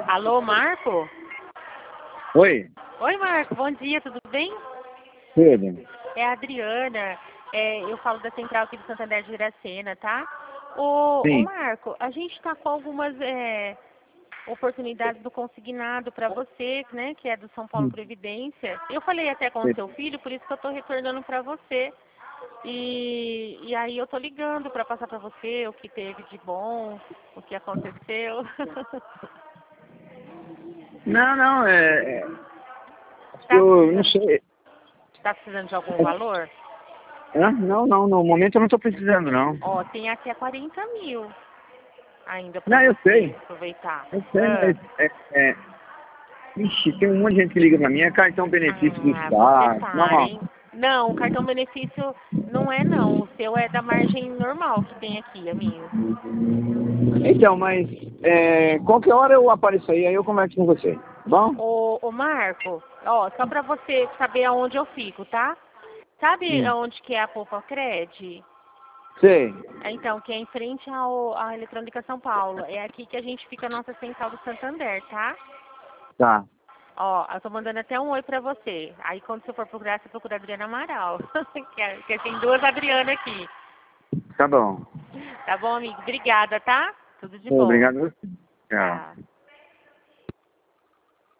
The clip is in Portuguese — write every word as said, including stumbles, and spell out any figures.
Alô, Marco? Oi. Oi, Marco. Bom dia, tudo bem? Tudo. É a Adriana. É, eu falo da Central aqui do Santander de Iracema, tá? Ô, ô Sim. Marco, a gente está com algumas é, oportunidades do consignado para você, né? Que é do São Paulo Previdência. Eu falei até com o seu filho, por isso que eu estou retornando para você. E, e aí eu tô ligando para passar para você o que teve de bom, o que aconteceu. Não, não, é... é Tá eu não precisando, sei. tá precisando de algum valor? Hã? Não, não, no momento eu não estou precisando, não. Ó, tem aqui a quarenta mil ainda para Não, eu você sei. aproveitar. Eu sei, Ah, mas... É, é... Ixi, tem um monte de gente que liga pra mim. É cartão benefício do ah, você Estado. para, Não, hein? Não, o cartão benefício não é não. O seu é da margem normal que tem aqui, amigo. então, mas... É, qualquer hora eu apareço aí, aí eu converso com você. Tá bom? Ô, ô Marco, ó, só para você saber aonde eu fico, tá? Sabe Hum. aonde que é a Poupa Cred? Sei. Então, que é em frente ao, à Eletrônica São Paulo. É aqui que a gente fica a nossa central do Santander, tá? Tá. Ó, eu tô mandando até um oi pra você. Aí quando você for procurar, você procura a Adriana Amaral. que, é, que tem duas Adriana aqui. Tá bom. Tá bom, amigo? Obrigada, tá? Tudo de bom. Obrigado a você. Tchau. Tchau.